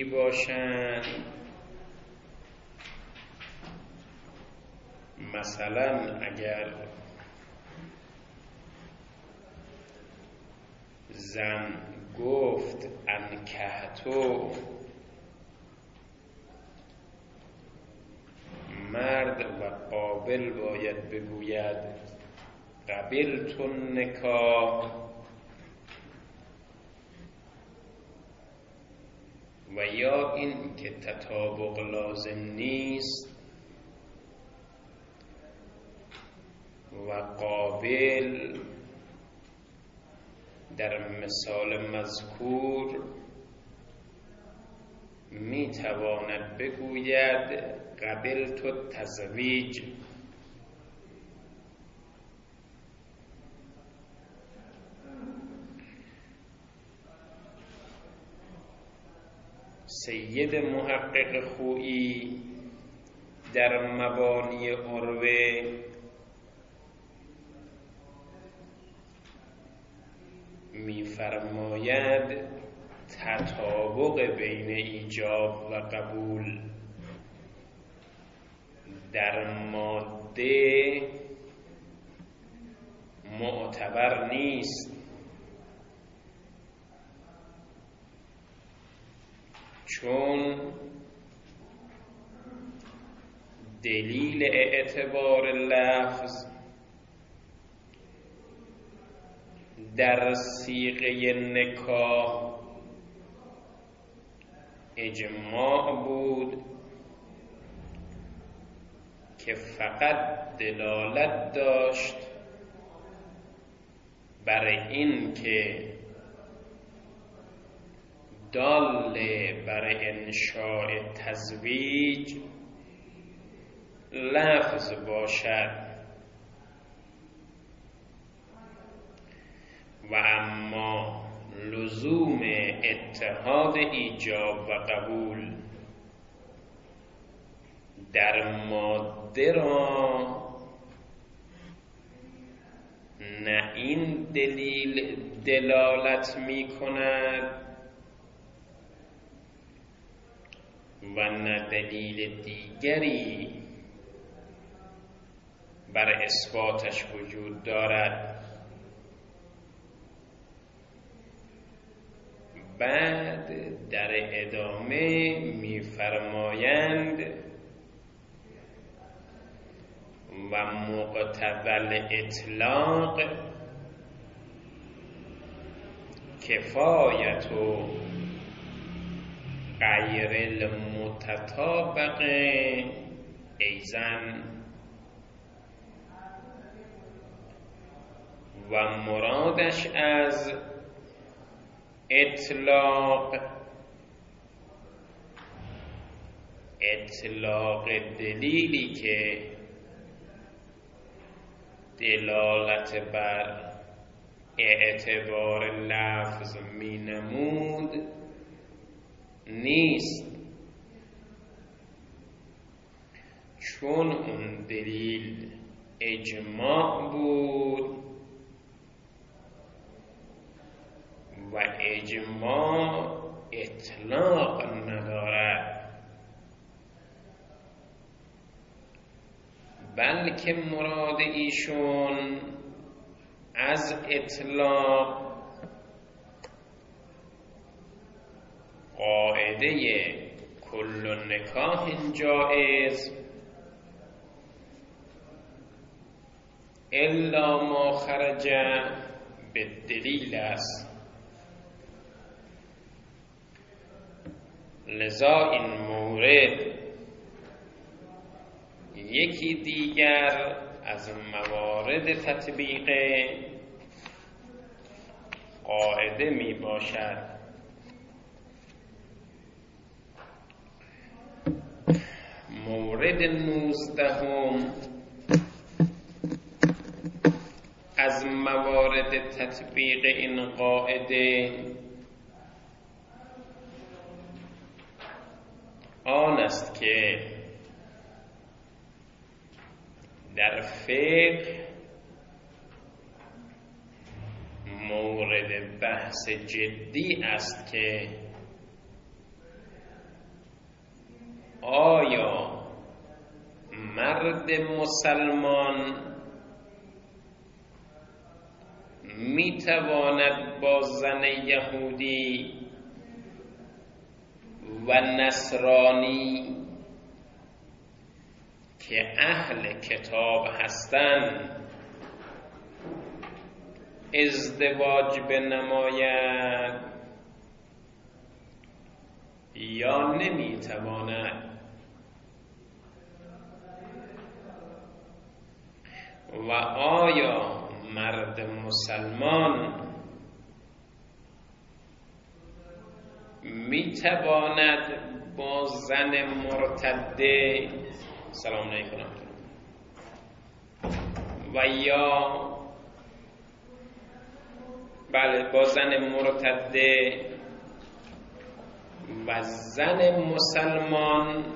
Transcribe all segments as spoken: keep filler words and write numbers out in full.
جدی باشند، مثلا اگر زن گفت انکحتو، مرد و قابل باید بگوید قبلت النکاح، و یا این که تطابق لازم نیست و قابل در مثال مذکور می تواند بگوید قبلت التزویج. سید محقق خویی در مبانی عروه می‌فرماید تطابق بین ایجاب و قبول در ماده معتبر نیست، چون دلیل اعتبار لفظ در صیغه نکاح اجماع بود که فقط دلالت داشت بر این که دال بر انشاء تزویج لفظ باشد، و اما لزوم اتحاد ایجاب و قبول در ماده را نه این دلیل دلالت می کند و نه دلیل دیگری بر اثباتش وجود دارد. بعد در ادامه می‌فرمایند و مقتضی الاطلاق کفایت و غیر المتطابق ایزن، و مرادش از اطلاق اطلاق دلیلی که دلالت بر اعتبار لفظ می نمود نیست، چون اون دلیل اجماع بود و اجماع اطلاق ندارد، بلکه مراد ایشون از اطلاق قاعده کل نکاح جائز الا ما خرج به دلیل است. لذا این مورد یکی دیگر از موارد تطبیق قاعده می باشد. مورد نوزدهم از موارد تطبیق این قاعده آن است که در فقه مورد بحث جدی است که آیا مرد مسلمان میتواند با زن یهودی و نصرانی که اهل کتاب هستند ازدواج بنماید یا نمیتواند؟ و آیا مرد مسلمان میتواند با زن مرتده سلام علیکم و یا بله با زن مرتده و زن مسلمان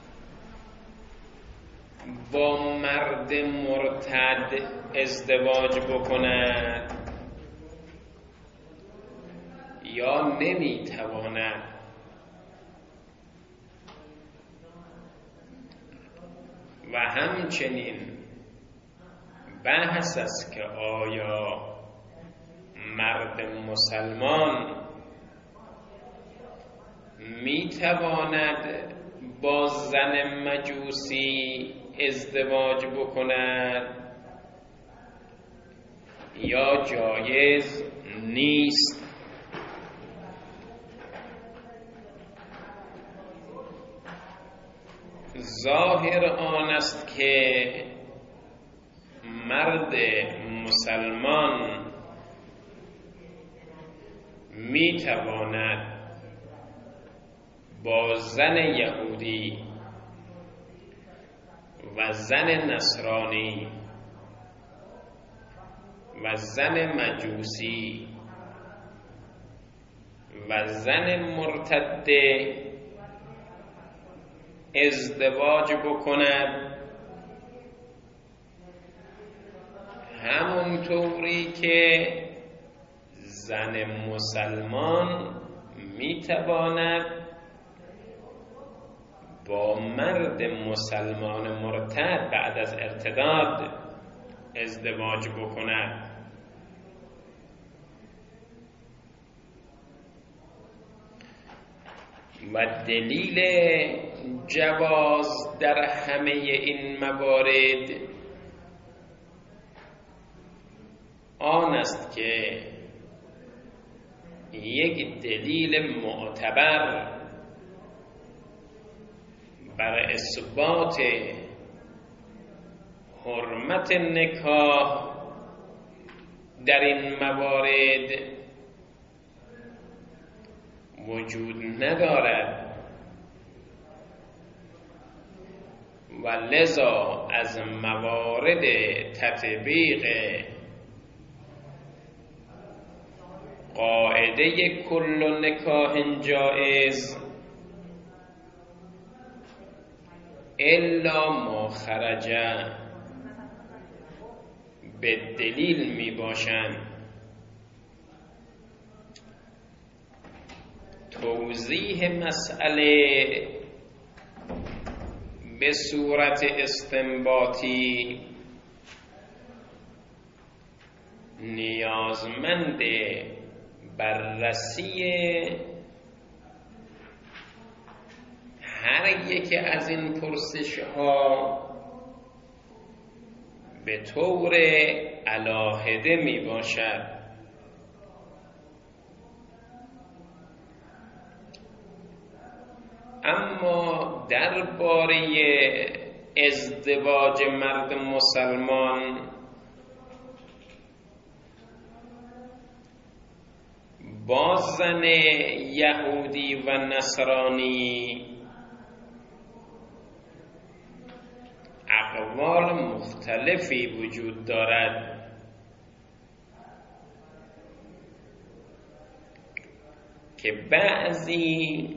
با مرد مرتد ازدواج بکند یا نمیتواند؟ و همچنین بحث است که آیا مرد مسلمان میتواند با زن مجوسی ازدواج بکند یا جایز نیست؟ ظاهر آن است که مرد مسلمان میتواند با زن یهودی و زن نصرانی و زن مجوسی و زن مرتده ازدواج بکند، همونطوری که زن مسلمان میتواند با مرد مسلمان مرتد بعد از ارتداد ازدواج بکند. و دلیل جواز در همه این موارد آن است که یک دلیل معتبر بر اثبات حرمت نکاح در این موارد وجود ندارد و لذا از موارد تطبیق قاعده کل نکاح جائز الا ما خرج به دلیل می باشند. توضیح مسئله به صورت استنباطی نیازمند بررسی هر یک از این پرسش ها به طور علاهده می باشد. اما درباره ازدواج مرد مسلمان با زن یهودی و نصرانی اقوال مختلفی وجود دارد که بعضی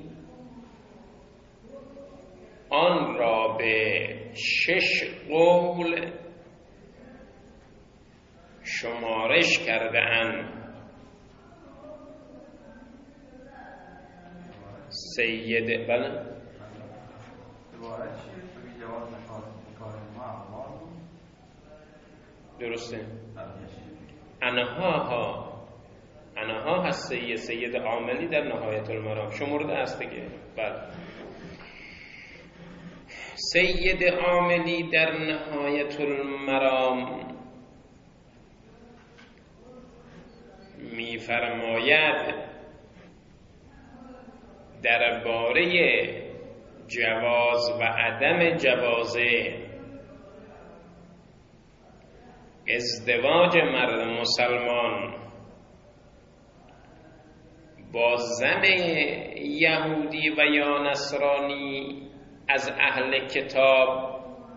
آن را به شش قول شمارش کرده اند. سید بله درسته؟ انها ها انها هست سید سید عاملی در نهایت المرام شمرده است دیگه. بله سید عاملی در نهایت المرام می‌فرماید درباره جواز و عدم جواز ازدواج مرد مسلمان با زن یهودی و یا نصرانی از اهل کتاب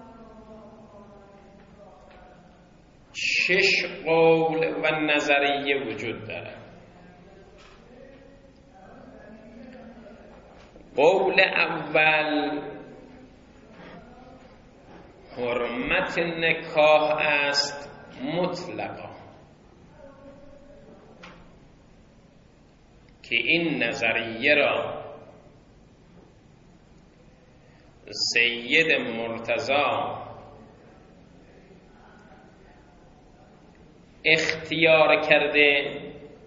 شش قول و نظریه وجود دارد. قول اول حرمت نکاح است مطلقا که این نظریه را سید مرتضی اختیار کرده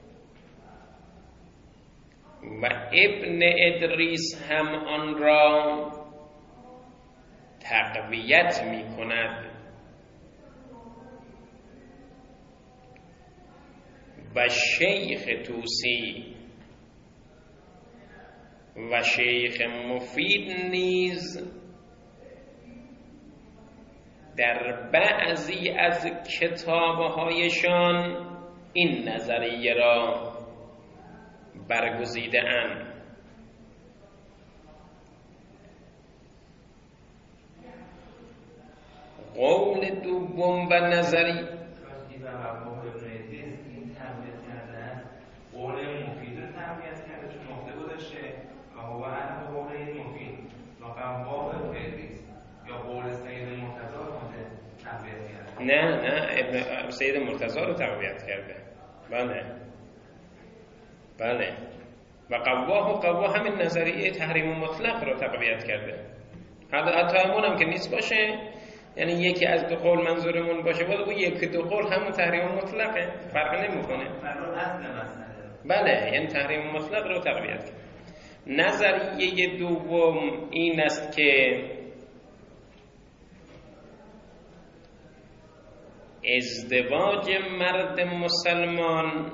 و ابن ادریس هم آن را تقویت می کند و شیخ طوسی و شیخ مفید نیز در بعضی از کتابهایشان این نظریه را برگزیده اند. قول دوم و نظری نه نه ابن سید مرتضی رو تقویت کرده. بله بله و قواه و قواه همین نظریه تحریم مطلق رو تقویت کرده. حتی همون هم که نیست باشه، یعنی یکی از دو قول منظورمون باشه باید اون یکی دو قول همون تحریم مطلقه، فرق نمیکنه. بله یعنی تحریم مطلق رو تقویت کرده. نظریه دوم این است که ازدواج مرد مسلمان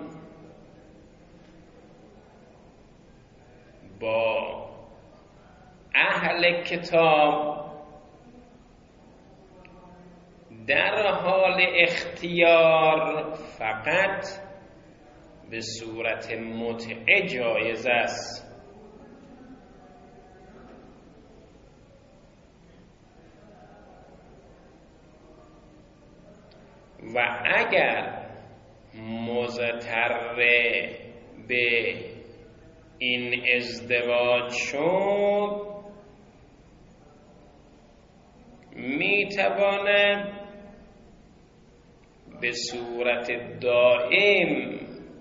با اهل کتاب در حال اختیار فقط به صورت متعه جایز است. و اگر مضطر به این ازدواج شد میتواند به صورت دائم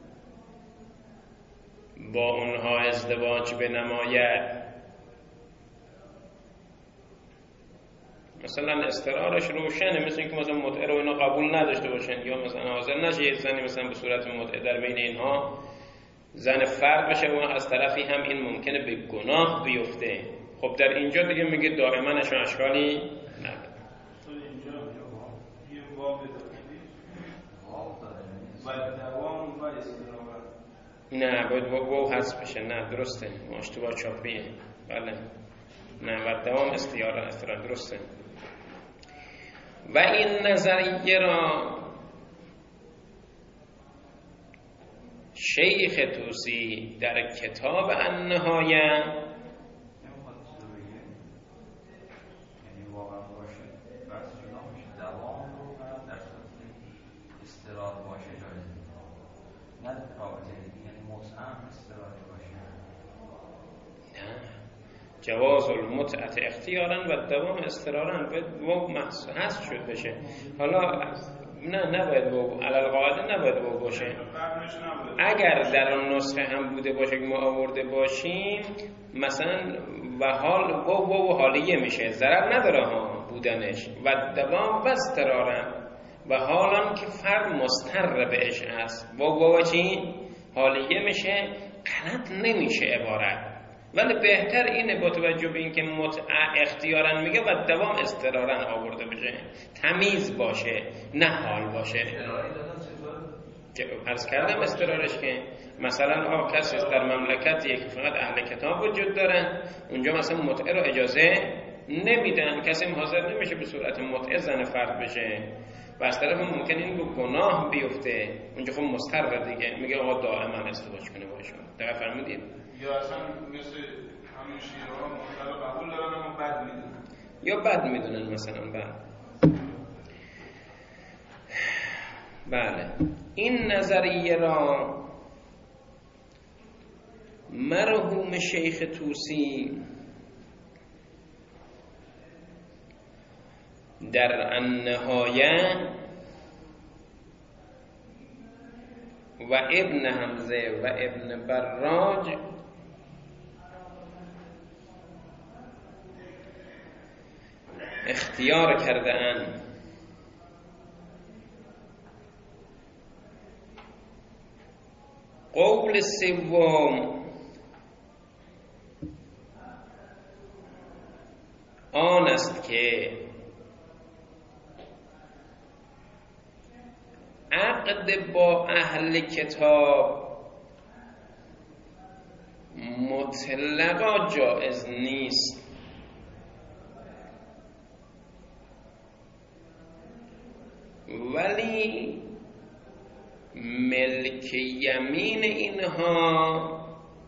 با اونها ازدواج بنماید. مثلا استقرارش روشنه، مثل اینکه مثلا متعه رو اینا قبول نداشته باشن یا مثلا حاضر نشه یه زنی مثلا به صورت متعه در بین اینها زن فرد بشه و از طرفی هم این ممکنه به گناه بیفته. خب در اینجا دیگه میگه دائما نشون اشکالی نداره. نه باید واو حذف بشه. نه درسته، اشتباه چاپیه. بله نه و دوام استیاره استیاره درسته. و این نظریه را شیخ طوسی در کتاب النهایه جواز المتعت اختیارا و دوام استرارا باید واو حذف شد بشه. حالا نه نباید واو علل قاعده نباید واو باشه. اگر در اون نسخه هم بوده باشه که ما آورده باشیم مثلا و حال واو واو حالیه میشه، ضرر نداره ها بودنش و دوام و استرارا و حالان که فرد مستر بهش است با با چی؟ حالیه میشه، غلط نمیشه عبارت، ولی بهتر اینه با توجه به اینکه متع اختیارا میگه و دوام استرارا آورده بشه، تمیز باشه نه حال باشه. عرض کردم استرارش که مثلا آقا کسی در مملکت یک فقط اهل کتاب وجود دارن، اونجا مثلا متعه رو اجازه نمیدن، کسی حاضر نمیشه به صورت متعه زن فرد بشه و از طرف ممکن این به گناه بیفته، اونجا خب مستر دیگه میگه آقا دائما ازدواج کنه باشون. دقیقا فرمودید؟ یا اصلا مثل همین شیعه‌ها مطلق قبول دارن اما بد میدونن، یا بد میدونن مثلا. بله بله این نظریه را مرحوم شیخ طوسی در النهایه و ابن حمزه و ابن براج اختیار کرده اند. قول سوم آن است که عقد با اهل کتاب مطلقا جائز نیست، ولی ملک یمین اینها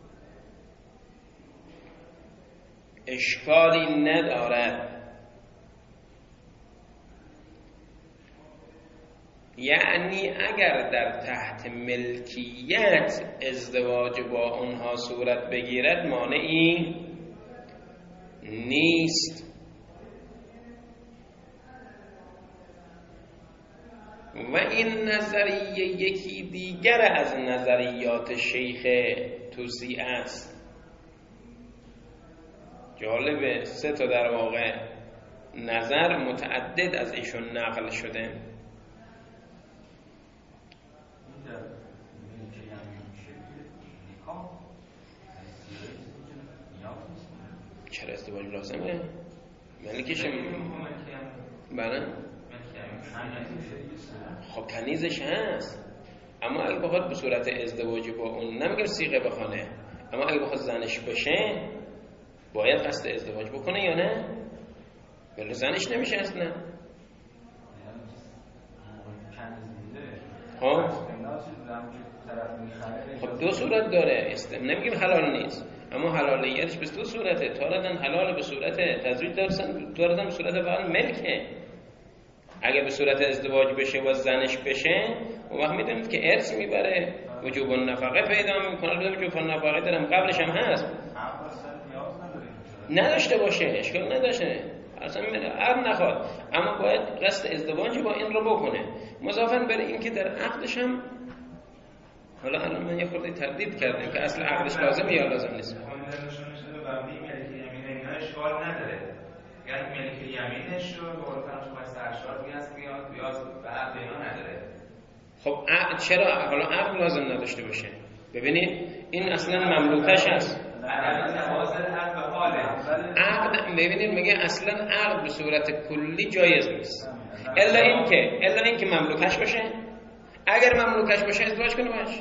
اشکالی ندارد. یعنی اگر در تحت ملکیت ازدواج با اونها صورت بگیرد مانعی نیست. و این نظریه یکی دیگر از نظریات شیخ طوسی است. جالبه، سه تا در واقع نظر متعدد از ایشون نقل شده. چرا ازدواج لازمه؟ ملکش بله خب کنیزش هست، اما اگه بخواد به صورت ازدواجی با اون، نمیگم صیغه بخونه، اما اگه بخواد زنش بشه باید قصد ازدواج بکنه یا نه؟ ولی زنش نمیشه اصلا. خب خب دو صورت داره، نمیگیم حلال نیست، اما حلالیتش به دو صورته. تاردن حلال به صورت تزویج درستن، تاردن به صورت واقعا ملکه. اگه به صورت ازدواج بشه و زنش بشه، اون وقت میدونید که ارث میبره، وجوب النفقه پیدا میکنه. وجوب النفقه دارم قبلش هم هست، نداشته باشه اشکال نداشته، اصلا عقد نخواد، اما باید قصد ازدواج با این رو بکنه. مضافاً بر این که در عقدش هم، حالا الان من یه خورده تردید کردم که اصل عقدش لازمه یا لازم نیست. اشکال نداره، یعنی ملک یمینش رو به قول فرمایش سرشار بیاست بیاد بیاد به عقد اینا نداره. خب عقد چرا حالا عقد لازم نداشته باشه؟ ببینید این اصلا مملوکش هست. عقد ببینید میگه اصلا عقد به صورت کلی جایز نیست، الا اینکه الا اینکه مملوکش باشه. اگر مملوکش باشه ازدواج کنه باشه.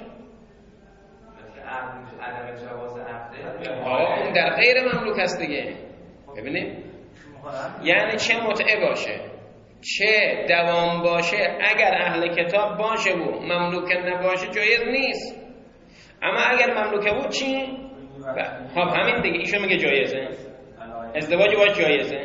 عدم جواز عقد آه اون در غیر مملوک است دیگه. ببینید یعنی چه متعه باشه چه دوام باشه، اگر اهل کتاب باشه و مملوک نباشه جایز نیست. اما اگر مملوکه بود چی؟ خب همین دیگه، ایشون میگه جایزه، ازدواج باید جایزه.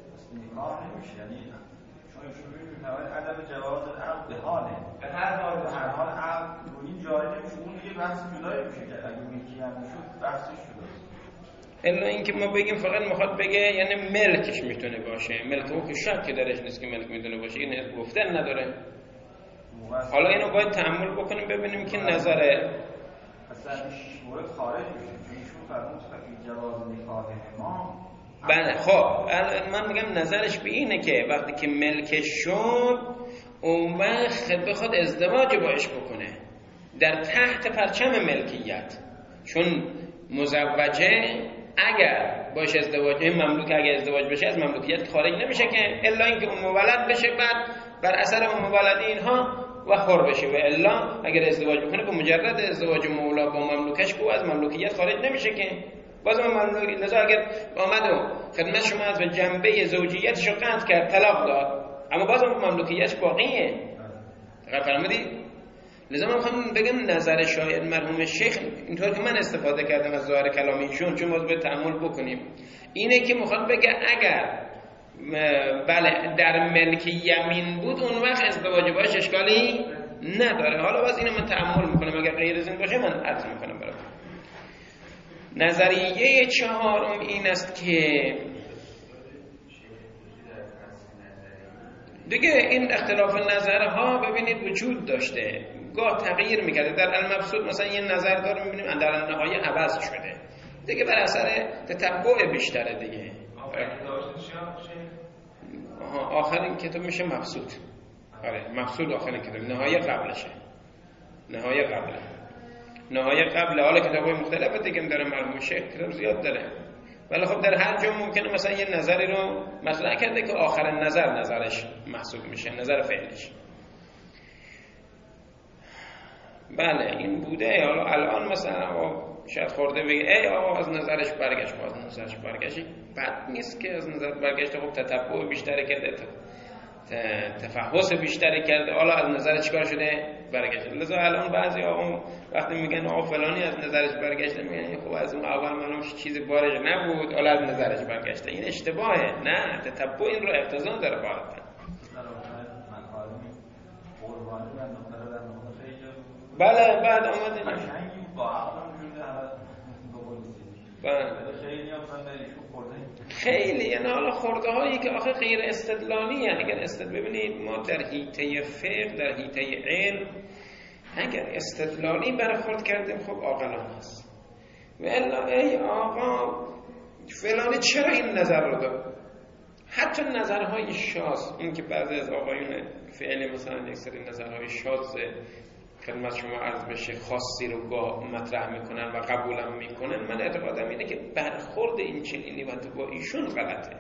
عدم جواز عقد به حاله، به هر حال به هر حال عقد روی جاری نمیشه، اون دیگه بحث جدایی میشه که اگه ملکی هم نشد بحثش جداست. الا اینکه ما بگیم فقط میخواد بگه یعنی ملکش میتونه باشه، ملک او که شک درش نیست که ملک میتونه باشه، این گفتن نداره. حالا اینو باید تأمل بکنیم ببینیم که نظر اصلا شش مورد خارج میشه، چون ایشون فرمود که جواز نکاح امام. بله خب من میگم نظرش به اینه که وقتی که ملکش شد اون وقت بخواد ازدواج باش بکنه در تحت پرچم ملکیت، چون مزوجه اگر باش ازدواج، مملوک اگر ازدواج بشه از مملوکیت خارج نمیشه که الا اینکه اون مولد بشه، بعد بر اثر اون مولد اینها و خور بشه، و الا اگر ازدواج بکنه به مجرد ازدواج مولا با مملوکش که از مملوکیت خارج نمیشه که باز مملوک. لذا اگر آمد و خدمت شما از به جنبه زوجیتش رو قطع کرد، طلاق داد، اما باز مملوکیتش باقیه. دقیق فرمودید؟ لذا من میخوام بگم نظر شاید مرحوم شیخ اینطور که من استفاده کردم از ظاهر کلام ایشون، چون باز به تأمل بکنیم، اینه که میخوام بگه اگر بله در ملک یمین بود اون وقت ازدواج باش اشکالی نداره. حالا باز اینو من تأمل میکنم، اگر غیر از این باشه من عرض میکنم براتون. نظریه چهارم این است که دیگه این اختلاف نظرها ببینید وجود داشته، گاه تغییر میکرده. در المبسوط مثلا یه نظر داره میبینیم در نهایت عوض شده دیگه بر اثر تتبع بیشتره دیگه. آها آخرین کتاب میشه مبسوط. آره مبسوط آخرین کتاب، نهایه قبلشه، نهایه قبله، نهایه قبله. حالا کتابای مختلفه دیگه داره، مرحوم شیخ کتاب زیاد داره، ولی خب در هر جا ممکنه مثلا یه نظری رو مطرح کرده که آخرین نظر نظرش محسوب میشه، نظر فعلیش. بله این بوده. حالا الان مثلا شاید خورده بگه ای آقا از نظرش برگشت، باز نظرش برگشت، بد نیست که از نظر برگشت، خب تتبع بیشتری کرده، تفحص بیشتری کرده، حالا از نظر چیکار شده برگشت. لذا الان بعضی آقا وقتی میگن آقا فلانی از نظرش برگشته، میگن خب از اون اول معلوم چیزی بارش نبود، حالا از نظرش برگشته. این اشتباهه. نه، تتبع این رو اقتضا داره باید. بله بعد آمده بله خیلی، یعنی حالا خورده هایی که آخه غیر استدلالی هست. اگر استد ببینید ما در حیطه فقه، در حیطه علم اگر استدلالی برخورد کردیم خب عاقلانه است، و الا ای آقا فلانی چرا این نظر رو داد. حتی نظرهای شاذ، این که بعضی از آقایون فعلی مثلا یک سری نظرهای شاذ خدمت شما عرض بشه خاصی رو گاه مطرح میکنن و قبولم میکنن، من اعتقادم اینه که برخورد این چنینی و با ایشون غلطه.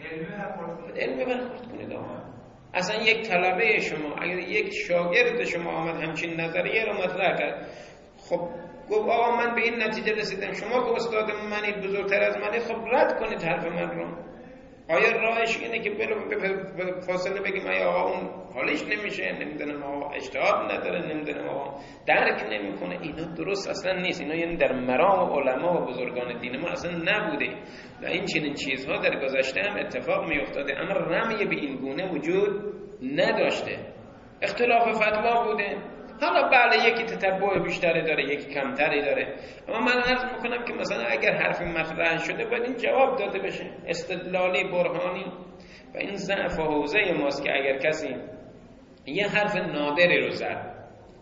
علمی برخورد کنید آقا. اصلا یک طلبه شما، اگر یک شاگرد شما آمد همچین نظریه رو مطرح کرد، خب گفت آقا من به این نتیجه رسیدم، شما که استاد منید، بزرگتر از منید، خب رد کنید حرف من رو. آیا راهش اینه که به فاصله بگیم آیا آقا اون حالش نمیشه، نمیدونم آقا اجتهاد نداره، نمیدونم آقا درک نمیکنه؟ اینا درست اصلا نیست. اینا یعنی در مرام علما و بزرگان دین ما اصلا نبوده و این چنین چیزها در گذشته هم اتفاق میافتاده، اما رمی به این گونه وجود نداشته. اختلاف فتوا بوده. حالا بله یکی تتبع بیشتری داره، یکی کمتری داره، اما من عرض میکنم که مثلا اگر حرفی مطرح شده باید این جواب داده بشه، استدلالی برهانی. و این ضعف و حوزه ماست که اگر کسی یه حرف نادری رو زد،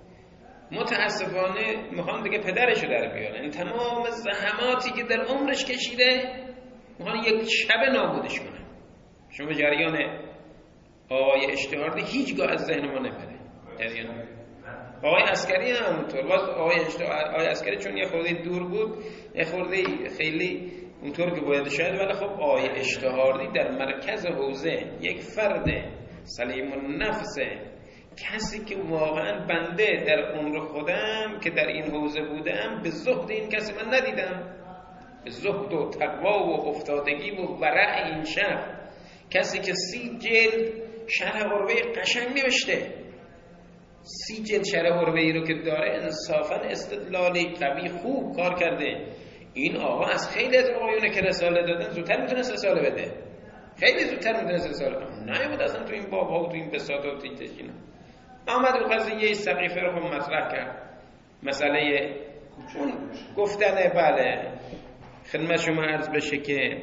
متاسفانه میخوان دیگه پدرشو در بیارن، این تمام زحماتی که در عمرش کشیده میخوان یک شب نابودش کنن. شما جریان آقای اشتهاردی هیچگاه از ذهن ما نبره. جریان آقای عسکری هم همونطور. باز آقای, آقای عسکری چون یه خورده دور بود، یه خورده خیلی اونطور که باید شاید، ولی خب آقای اشتهاردی در مرکز حوزه یک فرد سلیم النفس، کسی که واقعا بنده در عمر خودم که در این حوزه بودم به زهد این کسی من ندیدم، به زهد و تقوا و افتادگی و ورع این شب. کسی که سی جلد شرح عروه قشنگ نوشته، سی جلد شرح عروه ای رو که داره انصافا استدلالی قوی خوب کار کرده. این آقا از خیلی از آقایونه که رساله دادن زودتر میتونست رساله بده، خیلی زودتر میتونست رساله بده، نه بود اصلا تو این باب ها و تو این بساطه و تیتشینه. آمد و قضیه سقیفه رو هم مطرح کرد، مسئله اون گفتن بله خدمت شما عرض بشه که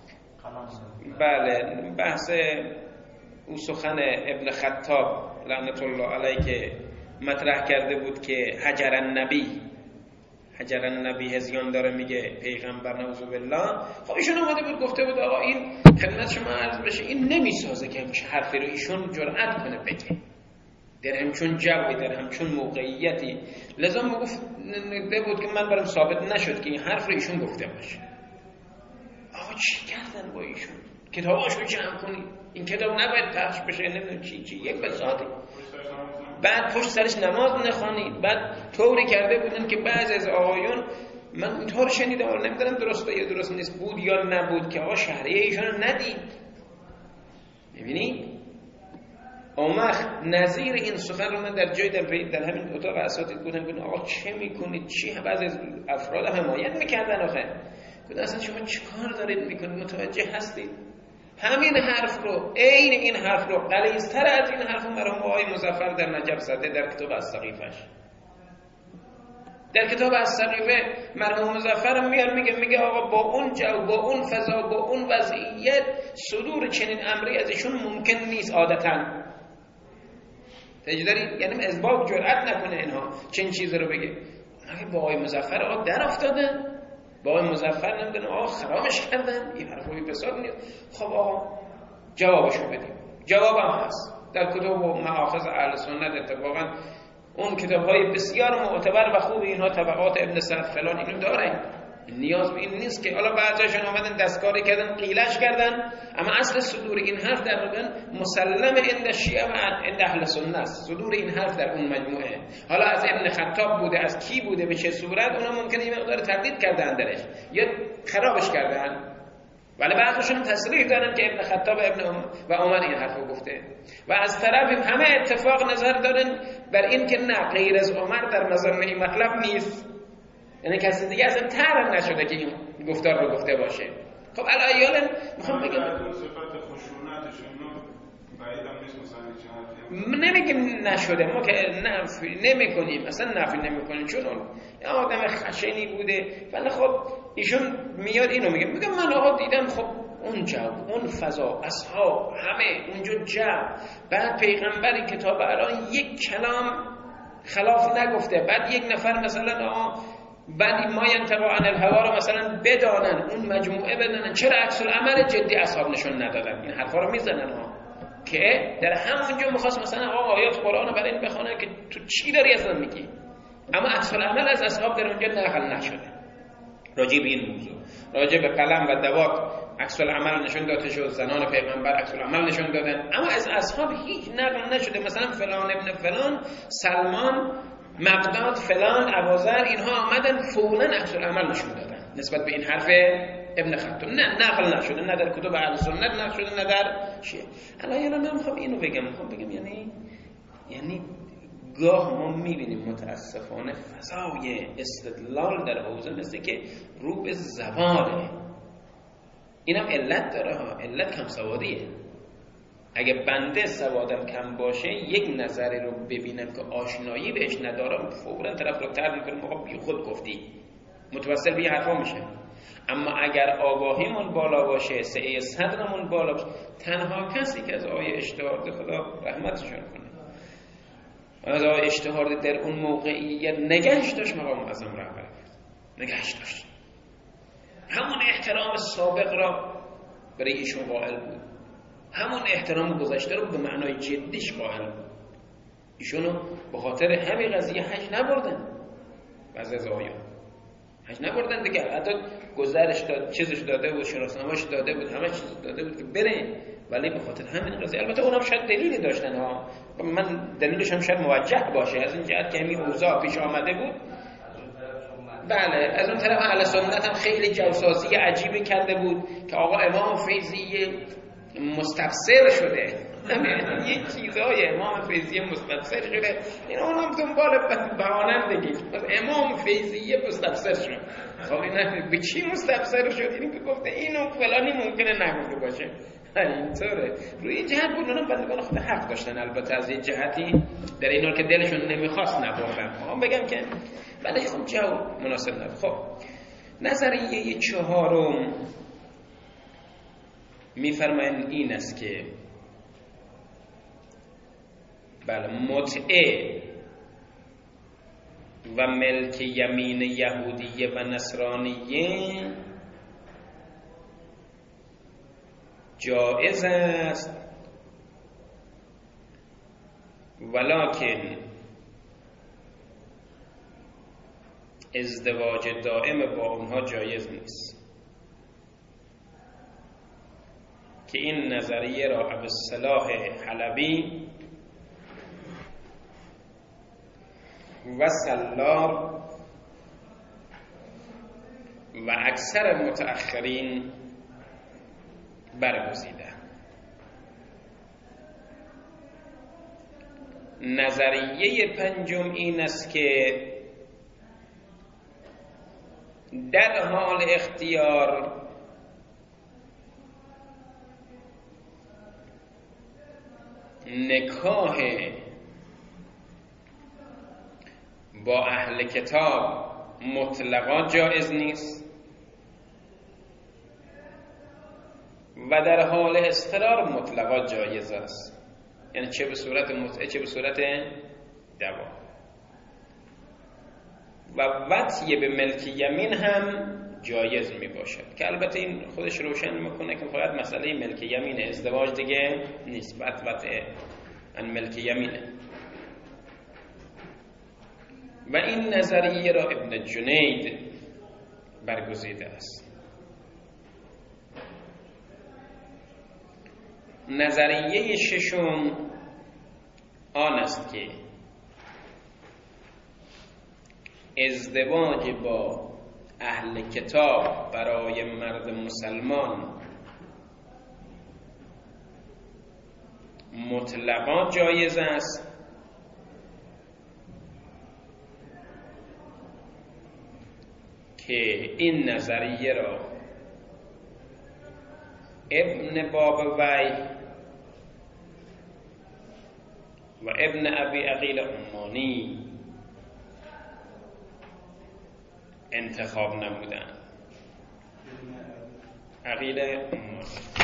بله بحث او سخن ابن خطاب لعنت الله علیه که مطرح کرده بود که حجر النبی، حجر النبی هزیان داره میگه پیغمبر نعوذ بالله. خب ایشون اومده بود گفته بود آقا این خدمت شما عرض بشه این نمیسازه که همچه حرفی رو ایشون جرأت کنه بگه. در همچون جوی، در همچون موقعیتی. لذا ما گفته بود که من برام ثابت نشد که این حرف رو ایشون گفته باشه. آقا چی کردن با ایشون؟ کتاباشو جمع کنید، این کتاب نباید پخش بشه، نمیدونم چی چی یک بساطی. بعد پشت سرش نماز نخوانید. بعد طوری کرده بودن که بعضی از آقایون، من اینطور شنیدم ولی نمیدونم درسته یا درست نیست، بود یا نبود، که آقا شهریه ایشون رو ندید. میبینید؟ اون وقت نظیر این سخن رو من در جای در, در همین اتاق اساتید گفتم که آقا چه میکنید؟ چی؟ بعضی از افراد حمایت میکردن آخه. گفتم اصلا شما چیکار دارید میکنید؟ متوجه هستید؟ همین حرف رو، عین این حرف رو، غلیظ‌تر از این حرف مرحوم آقای مظفر در نجف زاده در کتاب السقیفش، در کتاب السقیفه مرحوم مظفر میاد میگه میگه آقا با اون جو، با اون فضا، با اون وضعیت صدور چنین امری از ایشون ممکن نیست عادتاً. تجدری یعنی ازباب جرأت نکنه اینها چنین چیزی رو بگه. مگه با آقای مظفر آقا در افتادن؟ با آقای مظفر نمیدونه آقا خرابش کردن؟ این حرفوی بسیار نیست. خب آقا جوابشو بدیم. جوابم هست در کتب و مآخذ اهل سنت. اتفاقا اون کتاب‌های بسیار معتبر و خوب اینها طبقات ابن سعد فلان اینو داره. نیاز به این نیست که حالا بعضیشون اومدن دستکاری کردن قیلش کردن، اما اصل صدور این حرف در واقع مسلم عند شیعه و عند اهل سنت است. صدور این حرف در اون مجموعه، حالا از ابن خطاب بوده، از کی بوده، به چه صورت، اونا ممکنه یه مقدار تردید کردن درش یا خرابش کردن، ولی بعضیشون تصریح دارن که ابن خطاب ابن ام و عمر این حرفو گفته. و از طرف همه اتفاق نظر دارن بر این که نه، غیر از عمر در مظن این مطلب نیست، یعنی کسی دیگه اصلا طرح نشده که این گفتار رو گفته باشه. خب الایال میخوام بگم صفت خشونتشون رو بعیدم نیست مثلا نمیگیم نشده، ما که نفی نمیکنیم، اصلا نفی نمیکنیم، چون اون آدم خشنی بوده. ولی خب ایشون میاد اینو میگه، میگه من آقا دیدم خب اون جو، اون فضا، اصحاب همه اونجا جمع، بعد پیغمبر کتاب الان یک کلام خلاف نگفته، بعد یک نفر مثلا آقا بعد ما ینطق عن الهوا رو مثلا بدانن، اون مجموعه بدانن، چرا عکس العمل جدی اصحاب نشون ندادن؟ این حرفا رو میزنن ها، که در همونجا میخواست مثلا آقا آیات قرآن رو برای این بخونه که تو چی داری اصلا میگی، اما عکس العمل از اصحاب در اونجا نقل نشده. راجع به این موضوع، راجع به قلم و دوات عکس العمل نشون داده شد، زنان پیغمبر عکس العمل نشون دادن، اما از اصحاب هیچ نقل نشده. مثلا فلان ابن فلان، سلمان، مقداد، فلان، ابوذر، اینها آمدن فوراً عکس العمل نشون دادن نسبت به این حرف ابن خطاب. نه نقل نشده، نه در کتب اهل سنت نقل شده، نه در شیعه. الان من میخوام اینو بگم، میخوام بگم یعنی یعنی گاه ما میبینیم متاسفانه فضای استدلال در حوزه مثل که رو به زواله. اینم علت داره ها، علت کم سوادیه. اگه بنده سوادم کم باشه، یک نظری رو ببینم که آشنایی بهش ندارم، فوراً طرف رو طرد میکنم، آقا بی خود گفتی، متوسل به یه حرفا میشه. اما اگر آگاهیمون بالا باشه، سعی صدرمون بالا باشه، تنها کسی که از آیه اشتهارده، خدا رحمتشون کنه، از آیه اشتهارده در اون موقعیت نگهش داشت، مقام معظم رهبری نگهش داشت، همون احترام سابق را برای ایشون قائل بود، همون احترام گذشته رو به معنای جدیش قائل بود. ایشونو به خاطر همین قضیه حج نبردن، بعضی از آیات حج نبردن دیگه، حتی گذرش داد، چیزش داده بود، شناسنامه‌اش داده بود، همه چیز داده بود که بره، ولی به خاطر همین قضیه، البته اونم شاید دلیلی داشتن ها، من دلیلش هم شاید موجه باشه، از این جهت که همین اوضاع پیش آمده بود. بله، از اون طرف اهل سنت هم خیلی جوسازی عجیبی کرده بود که آقا امام فیضی مستفسر شده، یه چیزای امام فیضی مستفسر شده، این اونم دنبال بهانه دیگه، امام فیضی مستفسر شد. خب اینا به چی مستفسر شد؟ اینی که گفته اینو فلانی ممکنه نگفته باشه، اینطوره. روی این جهت بود اونم بندگان خود حق داشتن، البته از یه جهتی در اینا که دلشون نمیخواست نبردن. هم بگم که ولی خب جو مناسب نبود. خب نظریه چهارم میفرمایند این است که بله، متعه و ملک یمین یهودیه و نصرانیه جائز است ولکن ازدواج دائم با اونها جایز نیست، که این نظریه را ابوالصلاح حلبی و سلار و اکثر متأخرین برگزیدند. نظریه پنجم این است که در حال اختیار نکاح با اهل کتاب مطلقا جایز نیست و در حال اضطرار مطلقا جایز است، یعنی چه به صورت متعه چه به صورت دوام. و وطی به ملک یمین هم جایز می باشد، که البته این خودش روشن میکنه که فقط مسئله ملک یمین، ازدواج دیگه نیست، وط وطع ان ملک یمینه. و این نظریه را ابن جنید برگزیده است. نظریه ششم آن است که ازدواج با اهل کتاب برای مرد مسلمان مطلقا جایز است که این نظریه را ابن بابوی و ابن ابی عقیل عمانی انتخاب نمودن. عقیل عمانی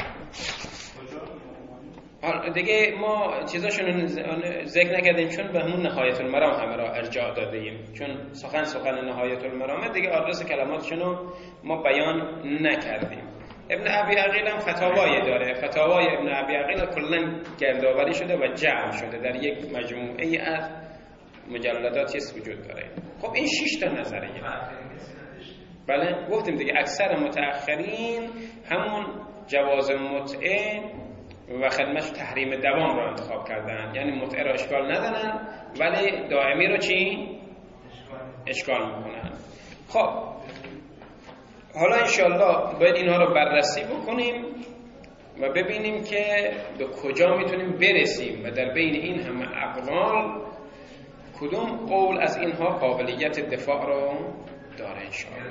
حالا دیگه ما چیزاشون ذکر نکردیم چون به همون نهایت المرام همه را ارجاع دادیم، چون سخن سخن نهایت المرامه دیگه آدرس کلماتشون رو ما بیان نکردیم. ابن ابی عقیل هم فتاوای داره، فتاوای ابن ابی عقیل کلا گردآوری شده و جمع شده در یک مجموعه از مجلداتی وجود داره. خب این شش تا نظریه، بله گفتیم دیگه اکثر متأخرین همون جواز متعه و خدمتش تحریم دوام رو انتخاب کردن، یعنی متعه رو اشکال ندارن ولی دائمی رو چی؟ اشکال میکنن. خب حالا انشالله باید اینها رو بررسی بکنیم و ببینیم که به کجا میتونیم برسیم و در بین این همه اقوال کدوم قول از اینها قابلیت دفاع رو داره انشالله.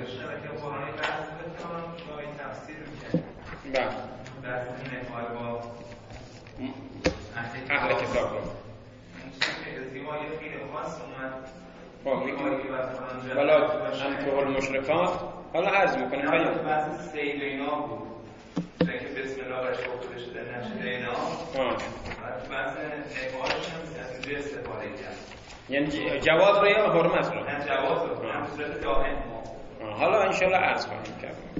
بله اهل کتاب رو ولا انتو المشرکات حالا عرض میکنیم بیان بحث سید و اینا بود که بسم الله برش گفته شده نشده اینا بحث نکاحش هم از اینجا استفاده کرد، یعنی جواز رو یا حرمت رو؟ نه جواز رو، هم صورت دائم. حالا انشالله عرض خواهیم کرد.